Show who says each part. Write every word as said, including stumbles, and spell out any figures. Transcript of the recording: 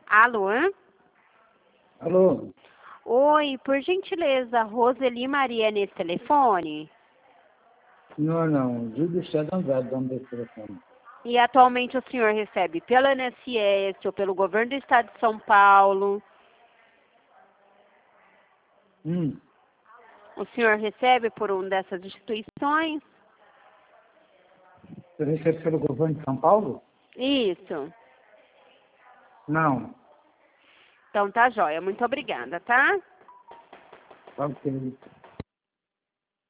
Speaker 1: Alô?
Speaker 2: Alô?
Speaker 1: Oi, por gentileza, Roseli Maria nesse telefone?
Speaker 2: Não, não. Júlio César Andrade, dá um desse telefone.
Speaker 1: E atualmente o senhor recebe pelo I N S S ou pelo governo do estado de São Paulo?
Speaker 2: Hum.
Speaker 1: O senhor recebe por uma dessas instituições?
Speaker 2: Você recebe pelo governo de São Paulo?
Speaker 1: Isso.
Speaker 2: Não.
Speaker 1: Então tá jóia. Muito obrigada, tá?
Speaker 2: Ok.